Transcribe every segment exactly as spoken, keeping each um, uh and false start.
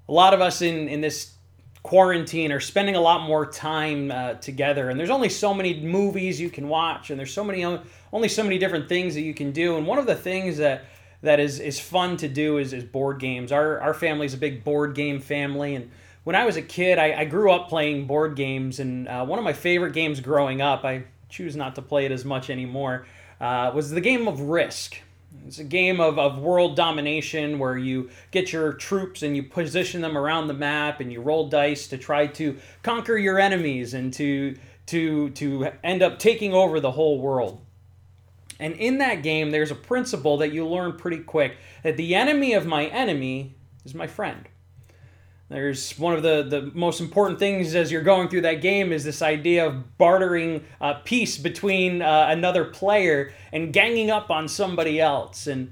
a lot of us in, in this quarantine are spending a lot more time uh, together, and there's only so many movies you can watch, and there's so many only so many different things that you can do. And one of the things that that is is fun to do is, is board games. Our our family's a big board game family, and when I was a kid, I, I grew up playing board games, and uh, one of my favorite games growing up, I choose not to play it as much anymore, uh, was the game of Risk. It's a game of, of world domination where you get your troops and you position them around the map and you roll dice to try to conquer your enemies and to, to, to end up taking over the whole world. And in that game, there's a principle that you learn pretty quick, that the enemy of my enemy is my friend. There's one of the, the most important things as you're going through that game is this idea of bartering uh, peace between uh, another player and ganging up on somebody else. And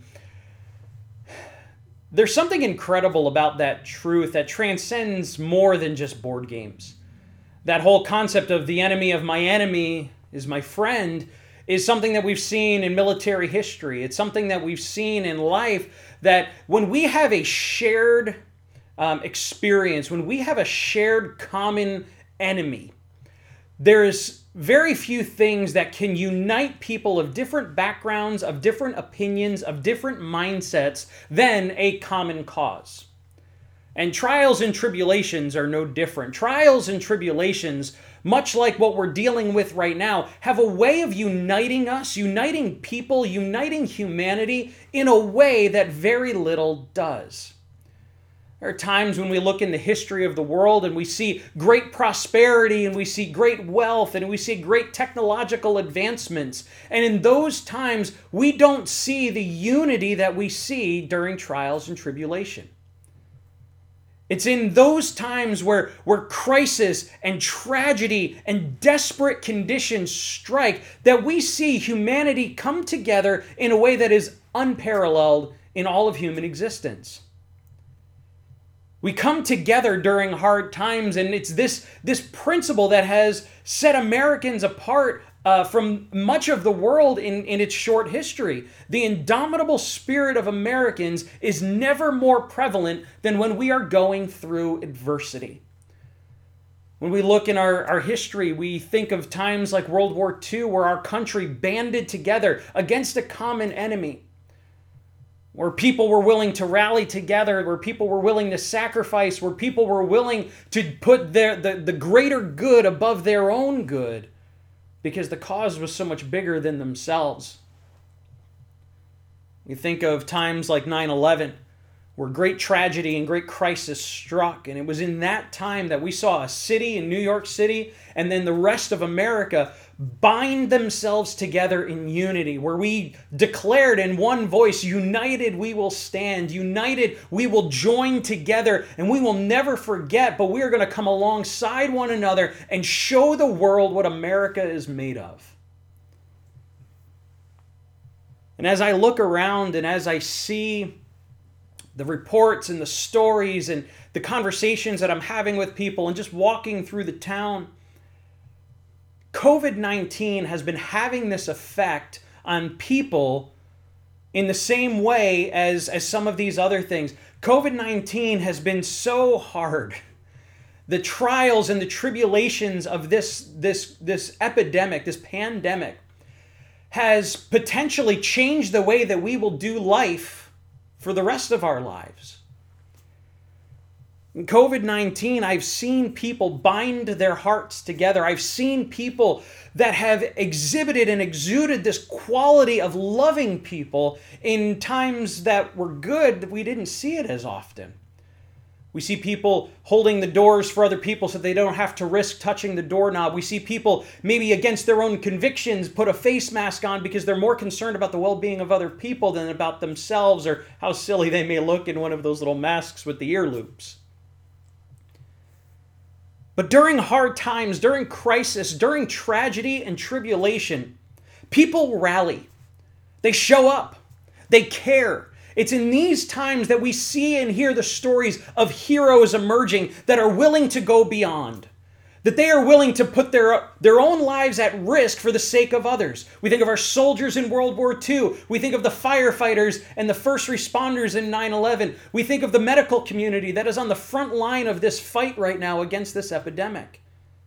there's something incredible about that truth that transcends more than just board games. That whole concept of the enemy of my enemy is my friend is something that we've seen in military history. It's something that we've seen in life, that when we have a shared Um, experience, when we have a shared common enemy, there's very few things that can unite people of different backgrounds, of different opinions, of different mindsets than a common cause. And trials and tribulations are no different. Trials and tribulations, much like what we're dealing with right now, have a way of uniting us, uniting people, uniting humanity in a way that very little does. There are times when we look in the history of the world and we see great prosperity and we see great wealth and we see great technological advancements. And in those times, we don't see the unity that we see during trials and tribulation. It's in those times where, where crisis and tragedy and desperate conditions strike that we see humanity come together in a way that is unparalleled in all of human existence. We come together during hard times, and it's this, this principle that has set Americans apart uh, from much of the world in, in its short history. The indomitable spirit of Americans is never more prevalent than when we are going through adversity. When we look in our, our history, we think of times like World War Two, where our country banded together against a common enemy, where people were willing to rally together, where people were willing to sacrifice, where people were willing to put their the, the greater good above their own good because the cause was so much bigger than themselves. We think of times like nine eleven, where great tragedy and great crisis struck, and it was in that time that we saw a city in New York City and then the rest of America bind themselves together in unity, where we declared in one voice, united we will stand, united we will join together, and we will never forget, but we are going to come alongside one another and show the world what America is made of. And as I look around and as I see the reports and the stories and the conversations that I'm having with people and just walking through the town, covid nineteen has been having this effect on people in the same way as, as some of these other things. covid nineteen has been so hard. The trials and the tribulations of this, this, this epidemic, this pandemic, has potentially changed the way that we will do life for the rest of our lives. In covid nineteen, I've seen people bind their hearts together. I've seen people that have exhibited and exuded this quality of loving people in times that were good. We didn't see it as often. We see people holding the doors for other people so they don't have to risk touching the doorknob. We see people maybe against their own convictions put a face mask on because they're more concerned about the well-being of other people than about themselves or how silly they may look in one of those little masks with the ear loops. But during hard times, during crisis, during tragedy and tribulation, people rally. They show up. They care. It's in these times that we see and hear the stories of heroes emerging that are willing to go beyond, that they are willing to put their, their own lives at risk for the sake of others. We think of our soldiers in World War Two. We think of the firefighters and the first responders in nine eleven. We think of the medical community that is on the front line of this fight right now against this epidemic.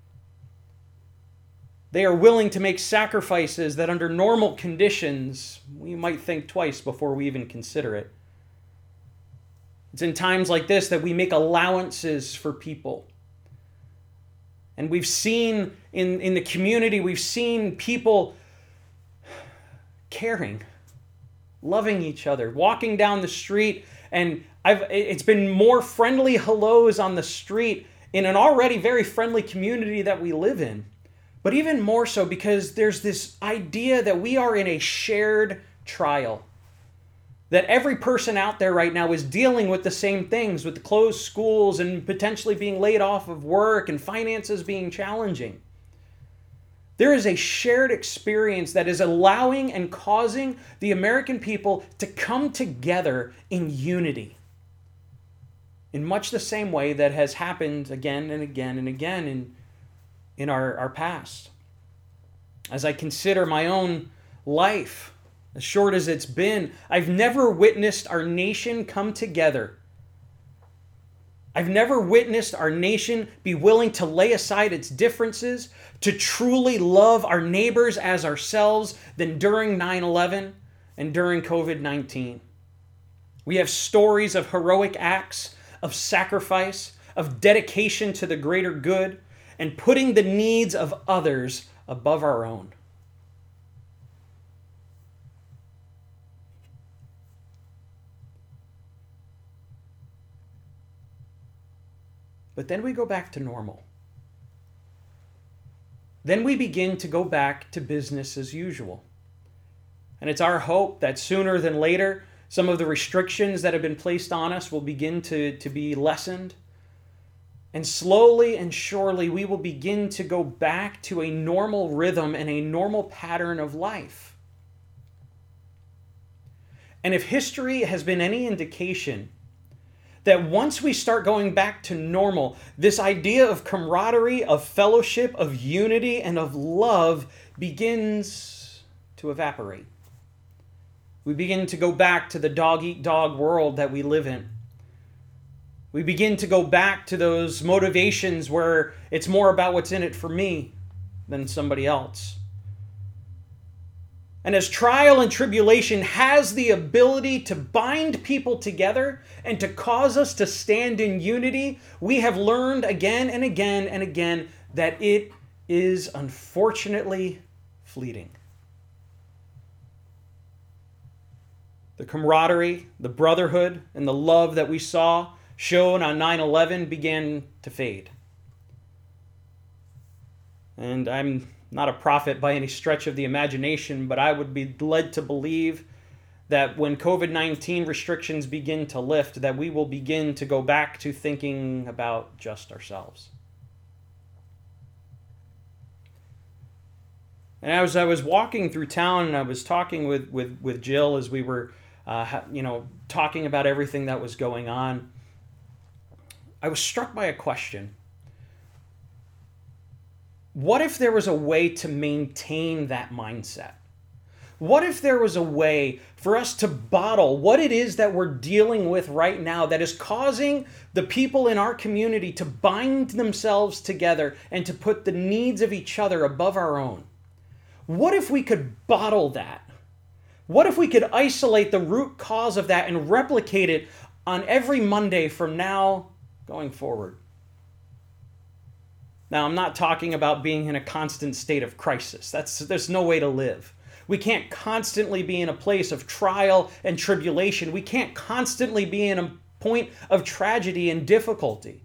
They are willing to make sacrifices that under normal conditions, we might think twice before we even consider it. It's in times like this that we make allowances for people. And we've seen in, in the community, we've seen people caring, loving each other, walking down the street. And I've, it's been more friendly hellos on the street in an already very friendly community that we live in. But even more so because there's this idea that we are in a shared trial. That every person out there right now is dealing with the same things, with the closed schools and potentially being laid off of work and finances being challenging. There is a shared experience that is allowing and causing the American people to come together in unity. In much the same way that has happened again and again and again in, in our, our past. As I consider my own life, as short as it's been, I've never witnessed our nation come together. I've never witnessed our nation be willing to lay aside its differences, to truly love our neighbors as ourselves than during nine eleven and during covid nineteen. We have stories of heroic acts, of sacrifice, of dedication to the greater good, and putting the needs of others above our own. But then we go back to normal. Then we begin to go back to business as usual. And it's our hope that sooner than later, some of the restrictions that have been placed on us will begin to, to be lessened. And slowly and surely, we will begin to go back to a normal rhythm and a normal pattern of life. And if history has been any indication, that once we start going back to normal, this idea of camaraderie, of fellowship, of unity, and of love begins to evaporate. We begin to go back to the dog-eat-dog world that we live in. We begin to go back to those motivations where it's more about what's in it for me than somebody else. And as trial and tribulation has the ability to bind people together and to cause us to stand in unity, we have learned again and again and again that it is unfortunately fleeting. The camaraderie, the brotherhood, and the love that we saw shown on nine eleven began to fade. And I'm not a prophet by any stretch of the imagination, but I would be led to believe that when covid nineteen restrictions begin to lift, that we will begin to go back to thinking about just ourselves. And as I was walking through town and I was talking with, with, with Jill as we were, uh, you know, talking about everything that was going on, I was struck by a question. What if there was a way to maintain that mindset? What if there was a way for us to bottle what it is that we're dealing with right now that is causing the people in our community to bind themselves together and to put the needs of each other above our own? What if we could bottle that? What if we could isolate the root cause of that and replicate it on every Monday from now going forward? Now, I'm not talking about being in a constant state of crisis. That's, there's no way to live. We can't constantly be in a place of trial and tribulation. We can't constantly be in a point of tragedy and difficulty.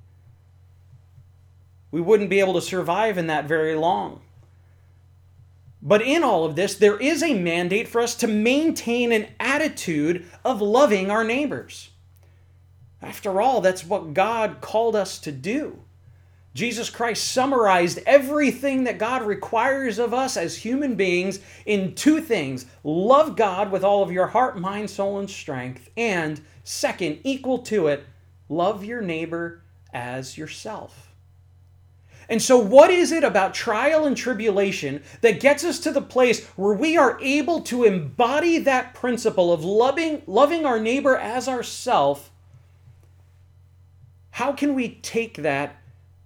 We wouldn't be able to survive in that very long. But in all of this, there is a mandate for us to maintain an attitude of loving our neighbors. After all, that's what God called us to do. Jesus Christ summarized everything that God requires of us as human beings in two things. Love God with all of your heart, mind, soul, and strength. And second, equal to it, love your neighbor as yourself. And so what is it about trial and tribulation that gets us to the place where we are able to embody that principle of loving, loving our neighbor as ourselves? How can we take that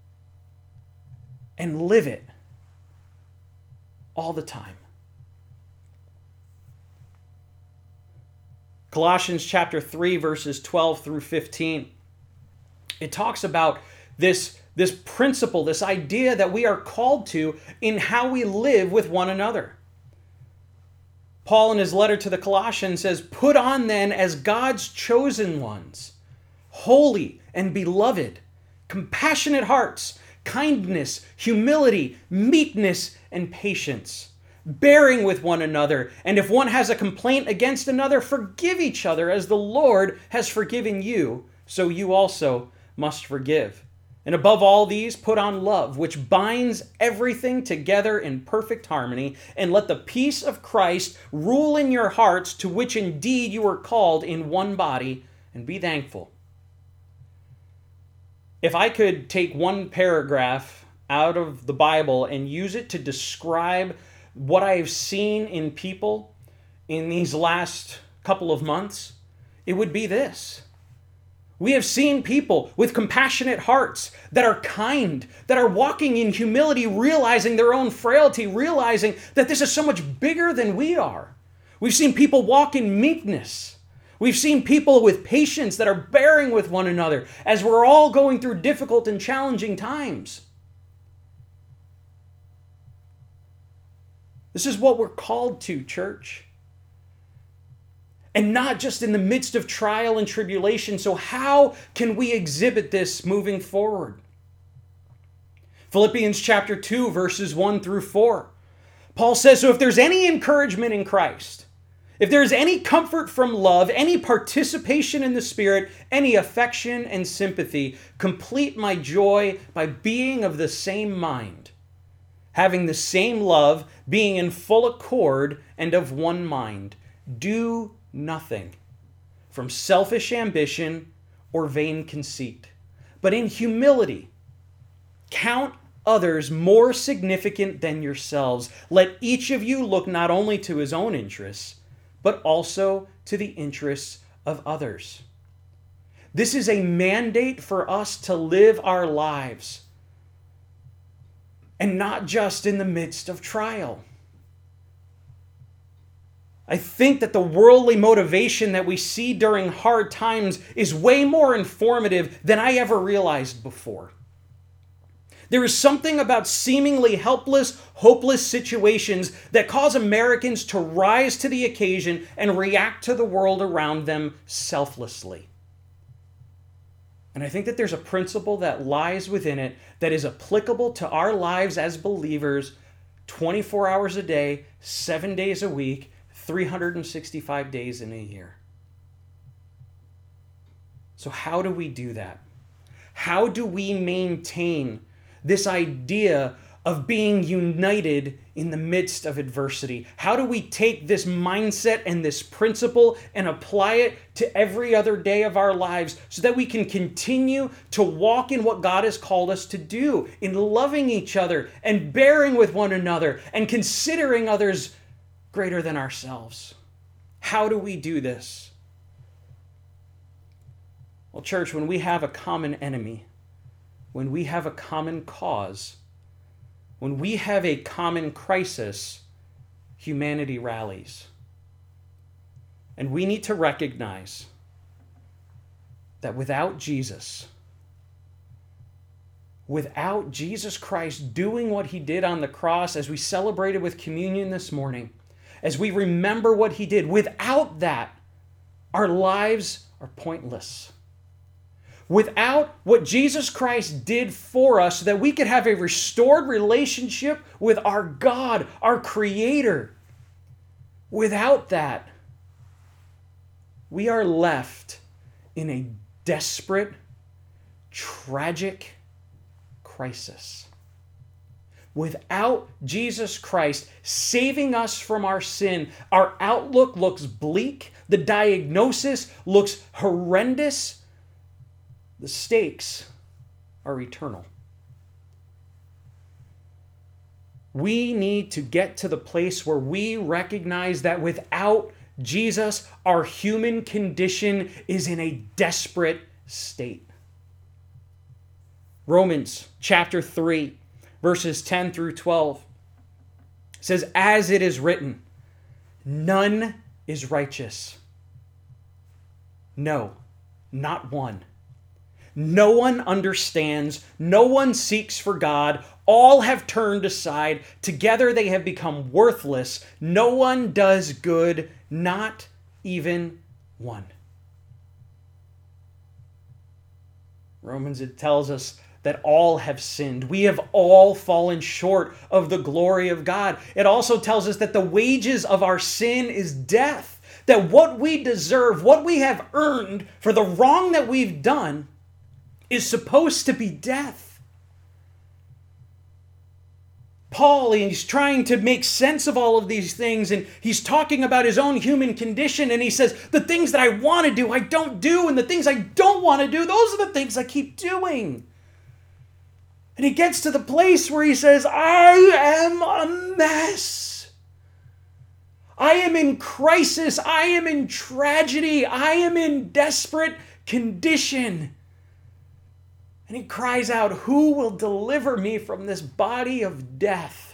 and live it all the time? Colossians chapter three, verses twelve through fifteen. It talks about this, this principle, this idea that we are called to in how we live with one another. Paul, in his letter to the Colossians, says, "Put on then as God's chosen ones, holy and beloved, compassionate hearts, kindness, humility, meekness, and patience, bearing with one another. And if one has a complaint against another, forgive each other as the Lord has forgiven you, so you also must forgive. And above all these, put on love, which binds everything together in perfect harmony, and let the peace of Christ rule in your hearts, to which indeed you are called in one body, and be thankful." If I could take one paragraph out of the Bible and use it to describe what I've seen in people in these last couple of months, it would be this. We have seen people with compassionate hearts that are kind, that are walking in humility, realizing their own frailty, realizing that this is so much bigger than we are. We've seen people walk in meekness. We've seen people with patience that are bearing with one another as we're all going through difficult and challenging times. This is what we're called to, church. And not just in the midst of trial and tribulation. So how can we exhibit this moving forward? Philippians chapter two, verses one through four. Paul says, "So if there's any encouragement in Christ, if there's any comfort from love, any participation in the Spirit, any affection and sympathy, complete my joy by being of the same mind, having the same love, being in full accord and of one mind. Do nothing from selfish ambition or vain conceit, but in humility count others more significant than yourselves. Let each of you look not only to his own interests, but also to the interests of others." This is a mandate for us to live our lives, and not just in the midst of trial. I think that the worldly motivation that we see during hard times is way more informative than I ever realized before. There is something about seemingly helpless, hopeless situations that cause Americans to rise to the occasion and react to the world around them selflessly. And I think that there's a principle that lies within it that is applicable to our lives as believers twenty-four hours a day, seven days a week, three hundred sixty-five days in a year. So how do we do that? How do we maintain this idea of being united in the midst of adversity? How do we take this mindset and this principle and apply it to every other day of our lives so that we can continue to walk in what God has called us to do, in loving each other and bearing with one another and considering others greater than ourselves? How do we do this? Well, church, when we have a common enemy, when we have a common cause, when we have a common crisis, humanity rallies. And we need to recognize that without Jesus, without Jesus Christ doing what he did on the cross, as we celebrated with communion this morning, as we remember what he did, without that, our lives are pointless. Without what Jesus Christ did for us so that we could have a restored relationship with our God, our Creator, without that, we are left in a desperate, tragic crisis. Without Jesus Christ saving us from our sin, our outlook looks bleak, the diagnosis looks horrendous, the stakes are eternal. We need to get to the place where we recognize that without Jesus, our human condition is in a desperate state. Romans chapter three, verses ten through twelve says, "As it is written, none is righteous. No, not one. No one understands. No one seeks for God. All have turned aside. Together they have become worthless. No one does good, not even one." Romans, it tells us that all have sinned. We have all fallen short of the glory of God. It also tells us that the wages of our sin is death. That what we deserve, what we have earned for the wrong that we've done, is supposed to be death. Paul, he's trying to make sense of all of these things, and he's talking about his own human condition, and he says, the things that I want to do, I don't do, and the things I don't want to do, those are the things I keep doing. And he gets to the place where he says, I am a mess. I am in crisis. I am in tragedy. I am in desperate condition. And he cries out, who will deliver me from this body of death?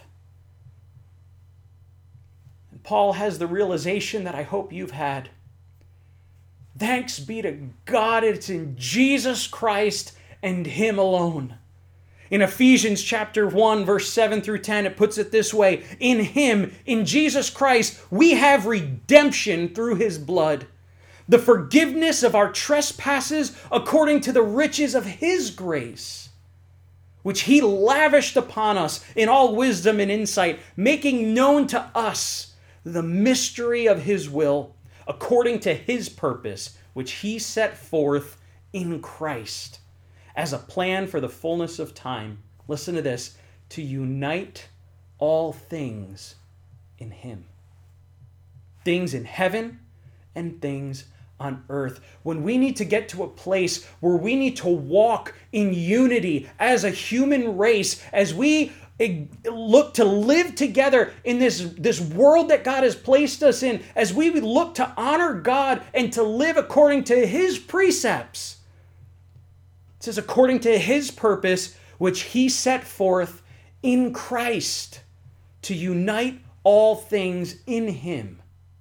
And Paul has the realization that I hope you've had. Thanks be to God, it's in Jesus Christ and Him alone. In Ephesians chapter one, verse seven through ten, it puts it this way. In Him, in Jesus Christ, we have redemption through His blood, the forgiveness of our trespasses according to the riches of His grace, which He lavished upon us in all wisdom and insight, making known to us the mystery of His will, according to His purpose, which He set forth in Christ, as a plan for the fullness of time. Listen to this. To unite all things in Him. Things in heaven and things on earth. When we need to get to a place where we need to walk in unity as a human race, as we look to live together in this, this world that God has placed us in, as we look to honor God and to live according to His precepts. It says, according to His purpose, which He set forth in Christ, to unite all things in Him.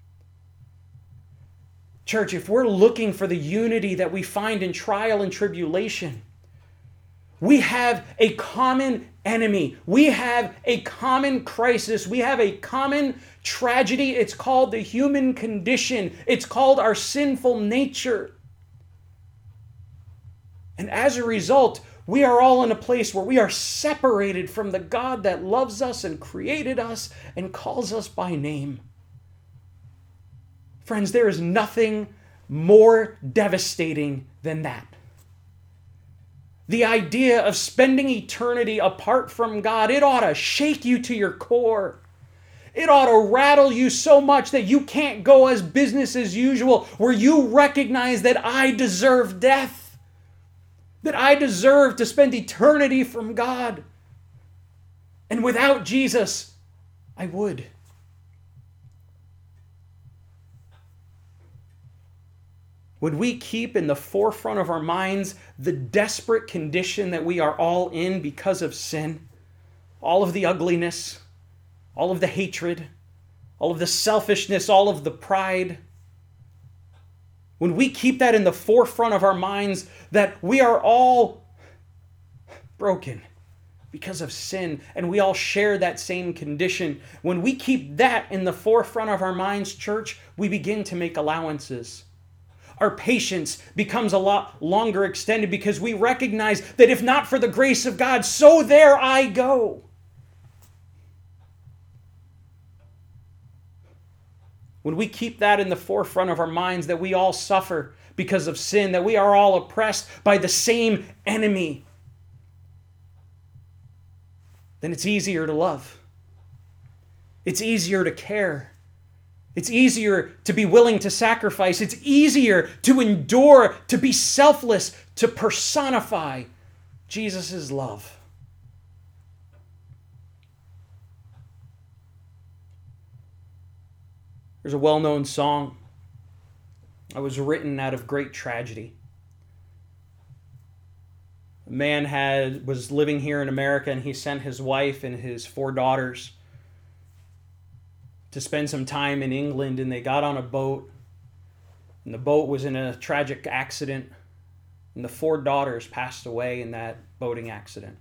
Church, if we're looking for the unity that we find in trial and tribulation, we have a common enemy. We have a common crisis. We have a common tragedy. It's called the human condition. It's called our sinful nature. And as a result, we are all in a place where we are separated from the God that loves us and created us and calls us by name. Friends, there is nothing more devastating than that. The idea of spending eternity apart from God, it ought to shake you to your core. It ought to rattle you so much that you can't go as business as usual, where you recognize that I deserve death. That I deserve to spend eternity from God. And without Jesus, I would. Would we keep in the forefront of our minds the desperate condition that we are all in because of sin? All of the ugliness, all of the hatred, all of the selfishness, all of the pride. When we keep that in the forefront of our minds, that we are all broken because of sin, and we all share that same condition. When we keep that in the forefront of our minds, church, we begin to make allowances. Our patience becomes a lot longer extended because we recognize that if not for the grace of God, so there I go. When we keep that in the forefront of our minds, that we all suffer because of sin, that we are all oppressed by the same enemy, then it's easier to love. It's easier to care. It's easier to be willing to sacrifice. It's easier to endure, to be selfless, to personify Jesus' love. There's a well-known song that was written out of great tragedy. A man had was living here in America, and he sent his wife and his four daughters to spend some time in England, and they got on a boat, and the boat was in a tragic accident, and the four daughters passed away in that boating accident.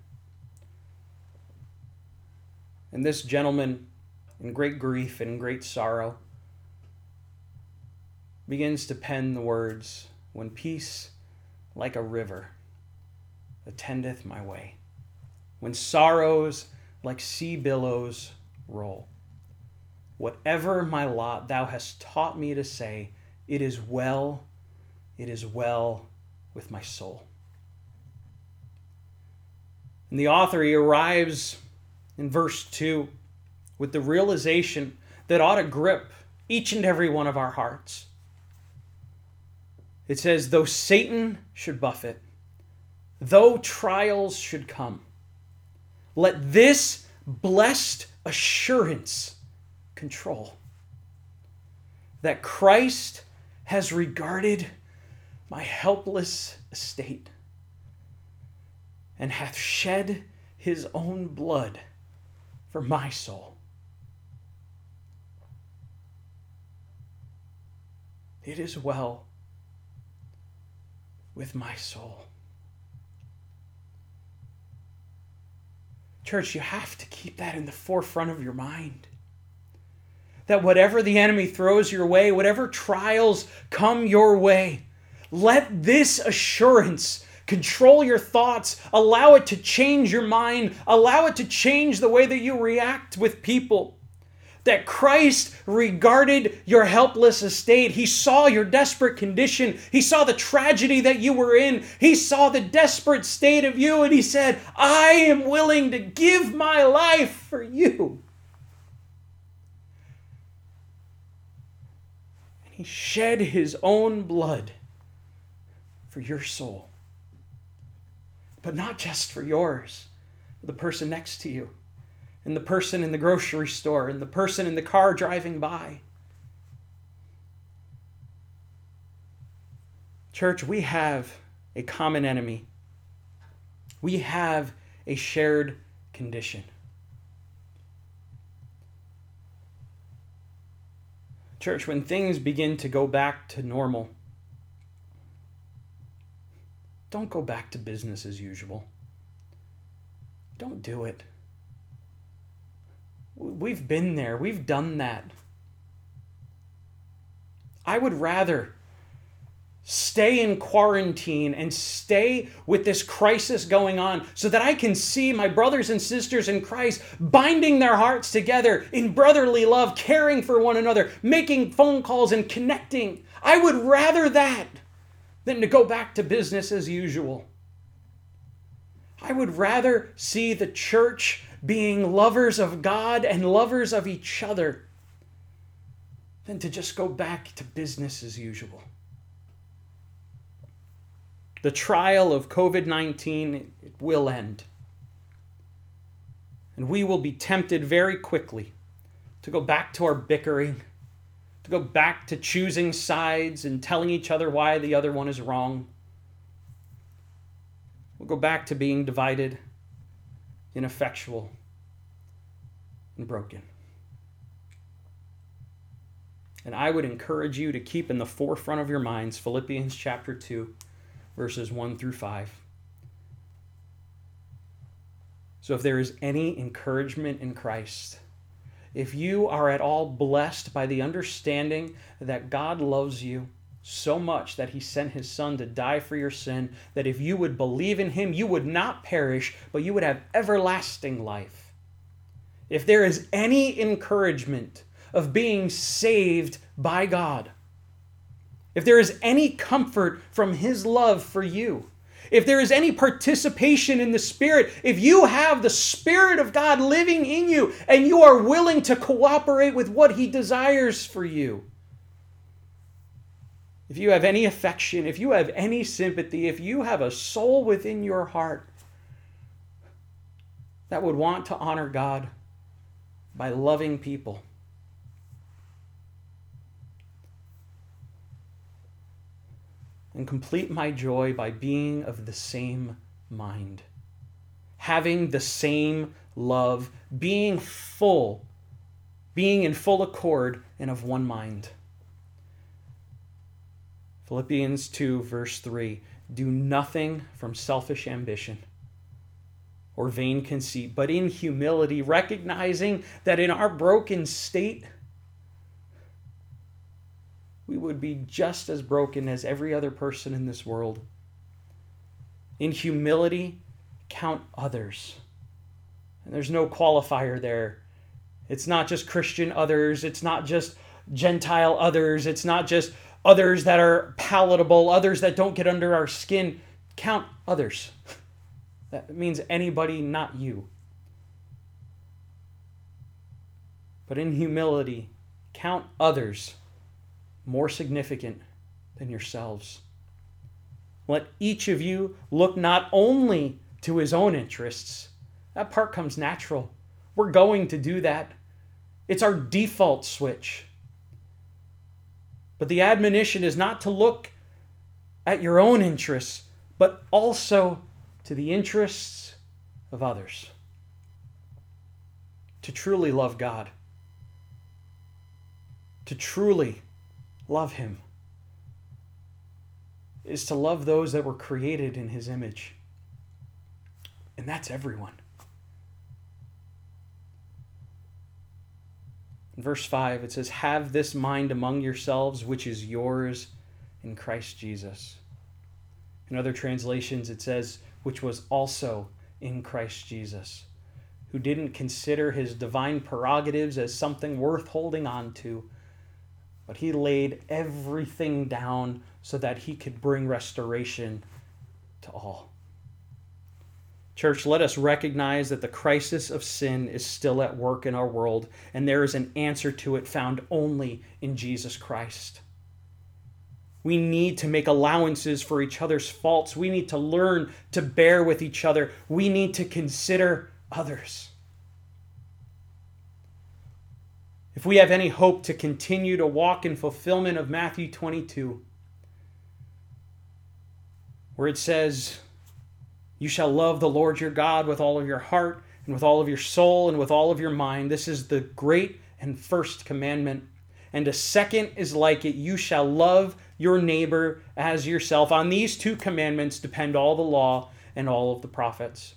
And this gentleman, in great grief and in great sorrow, begins to pen the words, "When peace like a river attendeth my way, when sorrows like sea billows roll, whatever my lot thou hast taught me to say, it is well, it is well with my soul." And the author, he arrives in verse two with the realization that ought to grip each and every one of our hearts. It says, though Satan should buffet, though trials should come, let this blessed assurance control, that Christ has regarded my helpless estate and hath shed his own blood for my soul. It is well with my soul. Church, you have to keep that in the forefront of your mind. That whatever the enemy throws your way, whatever trials come your way, let this assurance control your thoughts, allow it to change your mind, allow it to change the way that you react with people. That Christ regarded your helpless estate. He saw your desperate condition. He saw the tragedy that you were in. He saw the desperate state of you, and he said, I am willing to give my life for you. And he shed his own blood for your soul. But not just for yours, for the person next to you, and the person in the grocery store, and the person in the car driving by. Church, we have a common enemy. We have a shared condition. Church, when things begin to go back to normal, don't go back to business as usual. Don't do it. We've been there. We've done that. I would rather stay in quarantine and stay with this crisis going on so that I can see my brothers and sisters in Christ binding their hearts together in brotherly love, caring for one another, making phone calls and connecting. I would rather that than to go back to business as usual. I would rather see the church being lovers of God and lovers of each other than to just go back to business as usual. The trial of covid nineteen, it will end. And we will be tempted very quickly to go back to our bickering, to go back to choosing sides and telling each other why the other one is wrong. We'll go back to being divided, ineffectual, and broken. And I would encourage you to keep in the forefront of your minds Philippians chapter two, verses one through five. So if there is any encouragement in Christ, if you are at all blessed by the understanding that God loves you so much that he sent his son to die for your sin, that if you would believe in him, you would not perish, but you would have everlasting life. If there is any encouragement of being saved by God, if there is any comfort from his love for you, if there is any participation in the Spirit, if you have the Spirit of God living in you and you are willing to cooperate with what he desires for you, if you have any affection, if you have any sympathy, if you have a soul within your heart that would want to honor God by loving people, and complete my joy by being of the same mind, having the same love, being full, being in full accord and of one mind. Philippians two, verse three, do nothing from selfish ambition or vain conceit, but in humility, recognizing that in our broken state, we would be just as broken as every other person in this world. In humility, count others. And there's no qualifier there. It's not just Christian others. It's not just Gentile others. It's not just others that are palatable, others that don't get under our skin. Count others. That means anybody, not you. But in humility, count others more significant than yourselves. Let each of you look not only to his own interests. That part comes natural. We're going to do that. It's our default switch. But the admonition is not to look at your own interests, but also to the interests of others. To truly love God. To truly love him is to love those that were created in his image. And that's everyone. In verse five, it says, have this mind among yourselves, which is yours in Christ Jesus. In other translations, it says, which was also in Christ Jesus, who didn't consider his divine prerogatives as something worth holding on to, but he laid everything down so that he could bring restoration to all. Church, let us recognize that the crisis of sin is still at work in our world, and there is an answer to it found only in Jesus Christ. We need to make allowances for each other's faults. We need to learn to bear with each other. We need to consider others. If we have any hope to continue to walk in fulfillment of Matthew twenty-two, where it says, you shall love the Lord your God with all of your heart and with all of your soul and with all of your mind. This is the great and first commandment. And a second is like it, you shall love your neighbor as yourself. On these two commandments depend all the law and all of the prophets.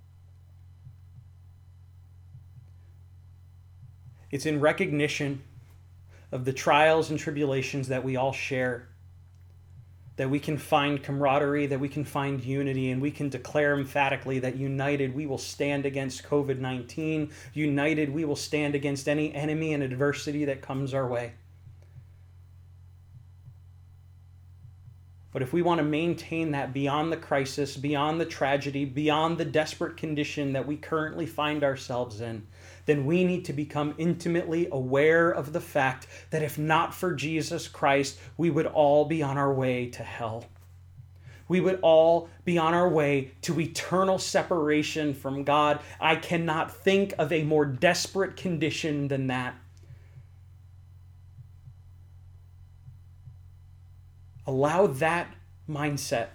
It's in recognition of the trials and tribulations that we all share that we can find camaraderie, that we can find unity, and we can declare emphatically that united we will stand against covid nineteen. United we will stand against any enemy and adversity that comes our way. But if we want to maintain that beyond the crisis, beyond the tragedy, beyond the desperate condition that we currently find ourselves in, then we need to become intimately aware of the fact that if not for Jesus Christ, we would all be on our way to hell. We would all be on our way to eternal separation from God. I cannot think of a more desperate condition than that. Allow that mindset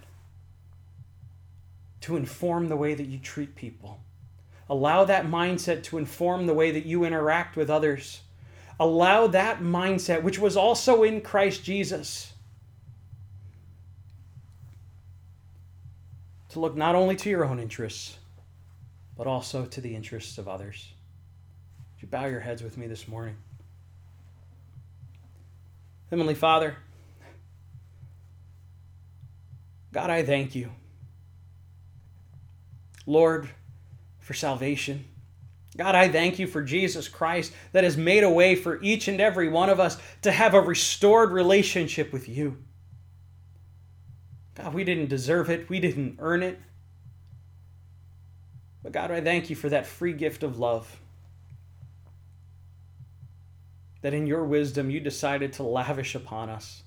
to inform the way that you treat people. Allow that mindset to inform the way that you interact with others. Allow that mindset, which was also in Christ Jesus, to look not only to your own interests, but also to the interests of others. Would you bow your heads with me this morning? Heavenly Father, God, I thank you, Lord, for salvation. God, I thank you for Jesus Christ that has made a way for each and every one of us to have a restored relationship with you. God, we didn't deserve it. We didn't earn it. But God, I thank you for that free gift of love. That in your wisdom you decided to lavish upon us.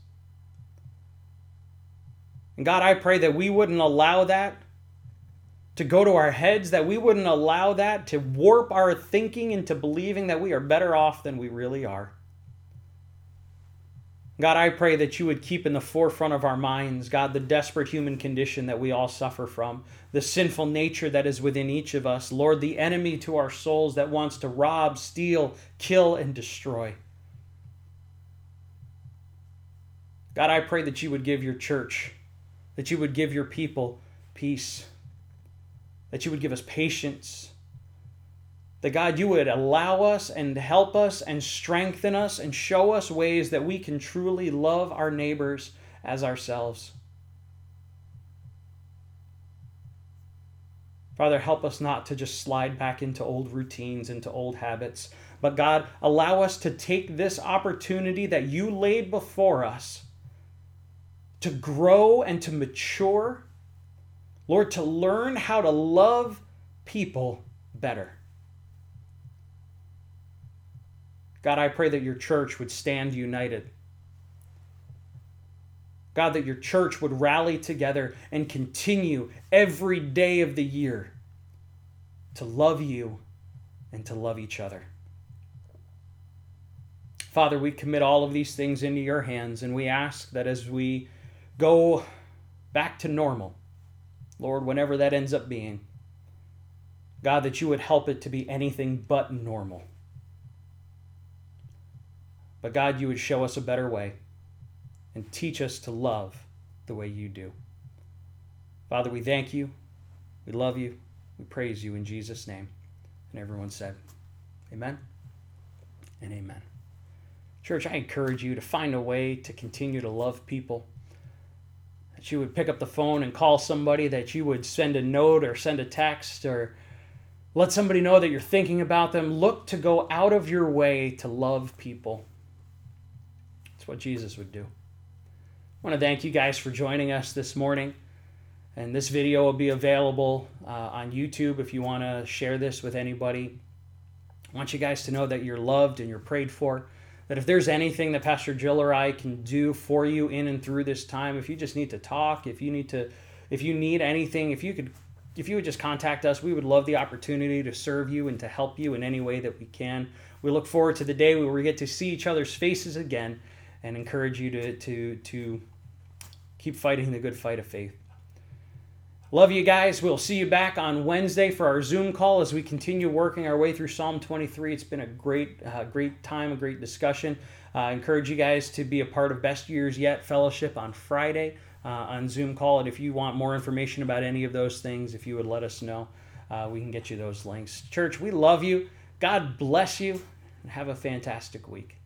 And God, I pray that we wouldn't allow that to go to our heads, that we wouldn't allow that to warp our thinking into believing that we are better off than we really are. God, I pray that you would keep in the forefront of our minds, God, the desperate human condition that we all suffer from, the sinful nature that is within each of us. Lord, the enemy to our souls that wants to rob, steal, kill, and destroy. God, I pray that you would give your church, that you would give your people peace, that you would give us patience, that God, you would allow us and help us and strengthen us and show us ways that we can truly love our neighbors as ourselves. Father, help us not to just slide back into old routines, into old habits, but God, allow us to take this opportunity that you laid before us to grow and to mature, Lord, to learn how to love people better. God, I pray that your church would stand united. God, that your church would rally together and continue every day of the year to love you and to love each other. Father, we commit all of these things into your hands, and we ask that as we go back to normal, Lord, whenever that ends up being, God, that you would help it to be anything but normal. But God, you would show us a better way and teach us to love the way you do. Father, we thank you. We love you. We praise you in Jesus' name. And everyone said, amen and amen. Church, I encourage you to find a way to continue to love people. That you would pick up the phone and call somebody, that you would send a note or send a text or let somebody know that you're thinking about them. Look to go out of your way to love people. What Jesus would do. I want to thank you guys for joining us this morning. And this video will be available uh, on YouTube if you want to share this with anybody. I want you guys to know that you're loved and you're prayed for. That if there's anything that Pastor Jill or I can do for you in and through this time, if you just need to talk, if you need to, if you need anything, if you could, if you would just contact us, we would love the opportunity to serve you and to help you in any way that we can. We look forward to the day where we get to see each other's faces again, and encourage you to, to, to keep fighting the good fight of faith. Love you guys. We'll see you back on Wednesday for our Zoom call as we continue working our way through Psalm twenty-three. It's been a great, uh, great time, a great discussion. Uh, I encourage you guys to be a part of Best Years Yet Fellowship on Friday uh, on Zoom call. And if you want more information about any of those things, if you would let us know, uh, we can get you those links. Church, we love you. God bless you, and have a fantastic week.